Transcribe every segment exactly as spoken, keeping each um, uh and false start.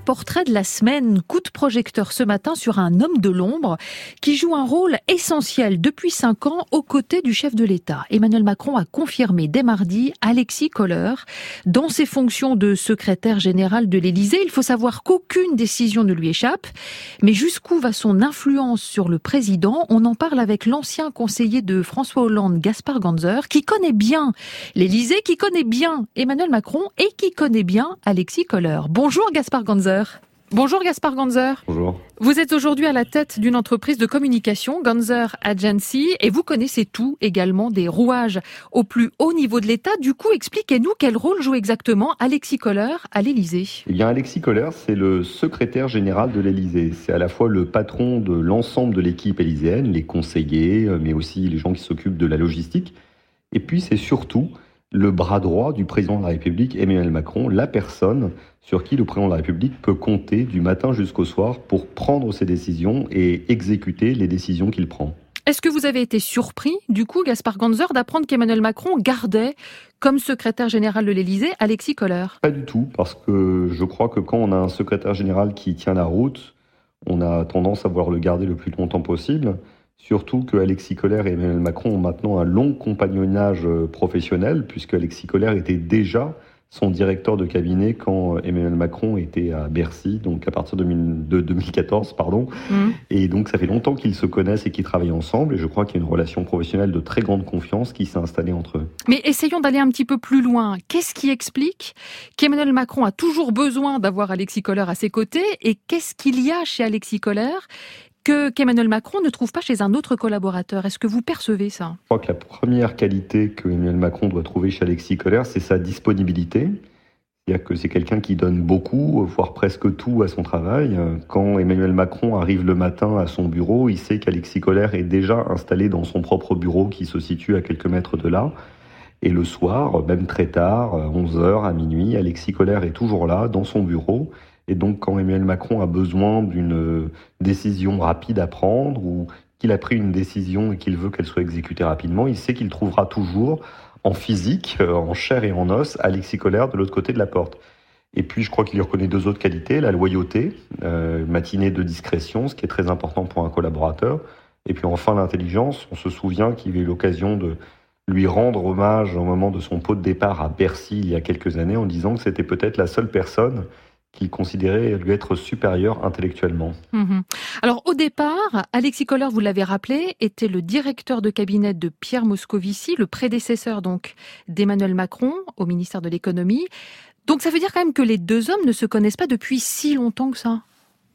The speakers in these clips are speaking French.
portrait de la semaine, coup de projecteur ce matin sur un homme de l'ombre qui joue un rôle essentiel depuis cinq ans aux côtés du chef de l'État. Emmanuel Macron a confirmé dès mardi Alexis Kohler dans ses fonctions de secrétaire général de l'Élysée. Il faut savoir qu'aucune décision ne lui échappe. Mais jusqu'où va son influence sur le président? On en parle avec l'ancien conseiller de François Hollande, Gaspard Ganzer, qui connaît bien l'Élysée, qui connaît bien Emmanuel Macron et qui connaît bien Alexis Kohler. Bonjour Gaspard Ganzer. Bonjour Gaspard Ganzer. Bonjour. Vous êtes aujourd'hui à la tête d'une entreprise de communication, Ganzer Agency, et vous connaissez tout également des rouages au plus haut niveau de l'État. Du coup, expliquez-nous quel rôle joue exactement Alexis Kohler à l'Élysée. Eh bien, Alexis Kohler, c'est le secrétaire général de l'Élysée. C'est à la fois le patron de l'ensemble de l'équipe élyséenne, les conseillers, mais aussi les gens qui s'occupent de la logistique. Et puis, c'est surtout le bras droit du président de la République, Emmanuel Macron, la personne sur qui le président de la République peut compter du matin jusqu'au soir pour prendre ses décisions et exécuter les décisions qu'il prend. Est-ce que vous avez été surpris, du coup, Gaspard Ganzer, d'apprendre qu'Emmanuel Macron gardait comme secrétaire général de l'Élysée Alexis Kohler? Pas du tout, parce que je crois que quand on a un secrétaire général qui tient la route, on a tendance à vouloir le garder le plus longtemps possible. Surtout que Alexis Kohler et Emmanuel Macron ont maintenant un long compagnonnage professionnel, puisque Alexis Kohler était déjà son directeur de cabinet quand Emmanuel Macron était à Bercy, donc à partir de deux mille quatorze, pardon. Mmh. Et donc ça fait longtemps qu'ils se connaissent et qu'ils travaillent ensemble, et je crois qu'il y a une relation professionnelle de très grande confiance qui s'est installée entre eux. Mais essayons d'aller un petit peu plus loin. Qu'est-ce qui explique qu'Emmanuel Macron a toujours besoin d'avoir Alexis Kohler à ses côtés, et qu'est-ce qu'il y a chez Alexis Kohler que qu'Emmanuel Macron ne trouve pas chez un autre collaborateur? Est-ce que vous percevez ça? Je crois que la première qualité que Emmanuel Macron doit trouver chez Alexis Kohler, c'est sa disponibilité. C'est-à-dire que c'est quelqu'un qui donne beaucoup, voire presque tout à son travail. Quand Emmanuel Macron arrive le matin à son bureau, il sait qu'Alexis Kohler est déjà installé dans son propre bureau qui se situe à quelques mètres de là. Et le soir, même très tard, onze heures, à minuit, Alexis Kohler est toujours là, dans son bureau. Et donc, quand Emmanuel Macron a besoin d'une décision rapide à prendre ou qu'il a pris une décision et qu'il veut qu'elle soit exécutée rapidement, il sait qu'il trouvera toujours en physique, en chair et en os, Alexis Kohler de l'autre côté de la porte. Et puis, je crois qu'il lui reconnaît deux autres qualités, la loyauté, euh, matinée de discrétion, ce qui est très important pour un collaborateur. Et puis enfin, l'intelligence. On se souvient qu'il a eu l'occasion de lui rendre hommage au moment de son pot de départ à Bercy il y a quelques années en disant que c'était peut-être la seule personne qu'il considérait lui être supérieur intellectuellement. Mmh. Alors au départ, Alexis Kohler, vous l'avez rappelé, était le directeur de cabinet de Pierre Moscovici, le prédécesseur donc d'Emmanuel Macron au ministère de l'économie. Donc ça veut dire quand même que les deux hommes ne se connaissent pas depuis si longtemps que ça?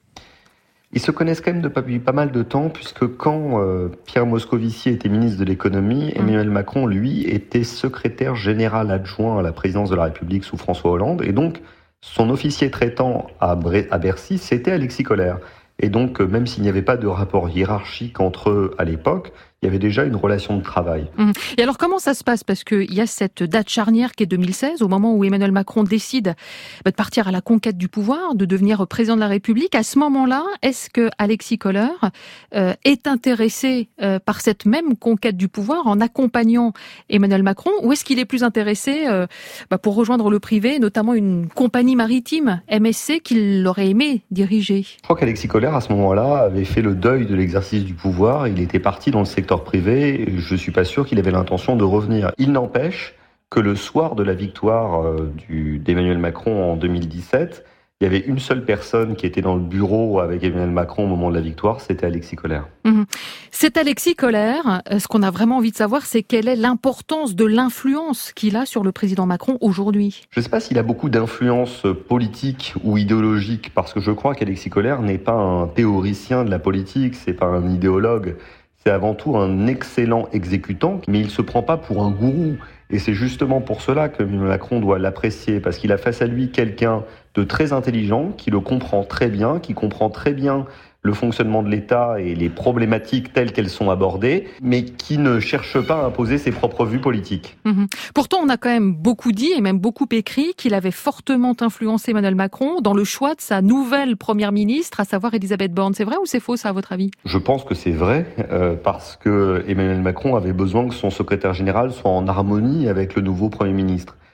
Ils se connaissent quand même depuis pas mal de temps, puisque quand euh, Pierre Moscovici était ministre de l'économie, mmh. Emmanuel Macron, lui, était secrétaire général adjoint à la présidence de la République sous François Hollande, et donc son officier traitant à, Bre- à Bercy, c'était Alexis Kohler. Et donc, même s'il n'y avait pas de rapport hiérarchique entre eux à l'époque, il y avait déjà une relation de travail. Mmh. Et alors, comment ça se passe? Parce qu'il y a cette date charnière qui est deux mille seize, au moment où Emmanuel Macron décide de partir à la conquête du pouvoir, de devenir président de la République. À ce moment-là, est-ce que Alexis Kohler euh, est intéressé euh, par cette même conquête du pouvoir en accompagnant Emmanuel Macron, ou est-ce qu'il est plus intéressé euh, bah, pour rejoindre le privé, notamment une compagnie maritime, M S C, qu'il aurait aimé diriger? Je crois qu'Alexis Kohler, à ce moment-là, avait fait le deuil de l'exercice du pouvoir. Il était parti dans le secteur privé, je ne suis pas sûr qu'il avait l'intention de revenir. Il n'empêche que le soir de la victoire euh, du, d'Emmanuel Macron en deux mille dix-sept, il y avait une seule personne qui était dans le bureau avec Emmanuel Macron au moment de la victoire, c'était Alexis Kohler. Mmh. C'est Alexis Kohler. Ce qu'on a vraiment envie de savoir, c'est quelle est l'importance de l'influence qu'il a sur le président Macron aujourd'hui. Je ne sais pas s'il a beaucoup d'influence politique ou idéologique, parce que je crois qu'Alexis Kohler n'est pas un théoricien de la politique, c'est pas un idéologue. C'est avant tout un excellent exécutant, mais il ne se prend pas pour un gourou. Et c'est justement pour cela que Macron doit l'apprécier, parce qu'il a face à lui quelqu'un de très intelligent, qui le comprend très bien, qui comprend très bien le fonctionnement de l'État et les problématiques telles qu'elles sont abordées, mais qui ne cherche pas à imposer ses propres vues politiques. Mmh. Pourtant, on a quand même beaucoup dit et même beaucoup écrit qu'il avait fortement influencé Emmanuel Macron dans le choix de sa nouvelle première ministre, à savoir Elisabeth Borne. C'est vrai ou c'est faux, ça, à votre avis? Je pense que c'est vrai, euh, parce que Emmanuel Macron avait besoin que son secrétaire général soit en harmonie avec le nouveau Premier ministre.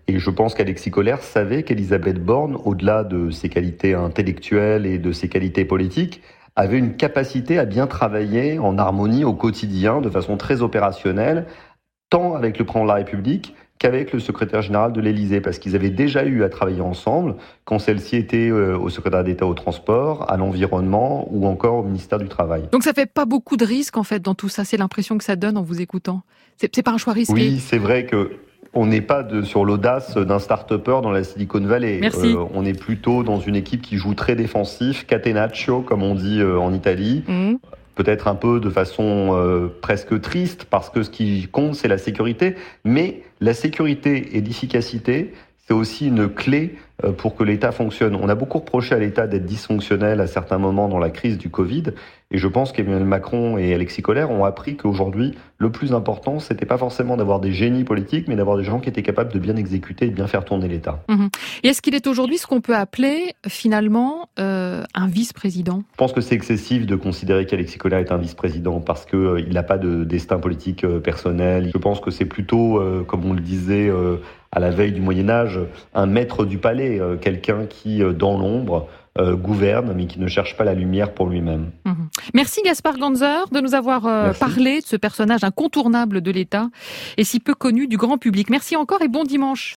Et je pense qu'Alexis Kohler savait qu'Elisabeth Borne, au-delà de ses qualités intellectuelles et de ses qualités politiques, avait une capacité à bien travailler en harmonie au quotidien, de façon très opérationnelle, tant avec le président de la République qu'avec le secrétaire général de l'Élysée, parce qu'ils avaient déjà eu à travailler ensemble quand celle-ci était au secrétaire d'État au transport, à l'environnement ou encore au ministère du Travail. Donc ça fait pas beaucoup de risques en fait dans tout ça, c'est l'impression que ça donne en vous écoutant. C'est, c'est pas un choix risqué. Oui, c'est vrai que on n'est pas de, sur l'audace d'un start-upper dans la Silicon Valley. Merci. Euh, on est plutôt dans une équipe qui joue très défensif, catenaccio comme on dit euh, en Italie. Mmh. Peut-être un peu de façon euh, presque triste, parce que ce qui compte, c'est la sécurité. Mais la sécurité et l'efficacité, c'est aussi une clé euh, pour que l'État fonctionne. On a beaucoup reproché à l'État d'être dysfonctionnel à certains moments dans la crise du Covid. Et je pense qu'Emmanuel Macron et Alexis Kohler ont appris qu'aujourd'hui, le plus important, c'était pas forcément d'avoir des génies politiques, mais d'avoir des gens qui étaient capables de bien exécuter et de bien faire tourner l'État. Mmh. Et est-ce qu'il est aujourd'hui ce qu'on peut appeler, finalement, euh, un vice-président ? Je pense que c'est excessif de considérer qu'Alexis Kohler est un vice-président parce qu'il euh, n'a pas de destin politique euh, personnel. Je pense que c'est plutôt, euh, comme on le disait euh, à la veille du Moyen-Âge, un maître du palais, euh, quelqu'un qui, euh, dans l'ombre, Euh, gouverne, mais qui ne cherche pas la lumière pour lui-même. Mmh. Merci Gaspard Ganzer de nous avoir euh, parlé de ce personnage incontournable de l'État et si peu connu du grand public. Merci encore et bon dimanche.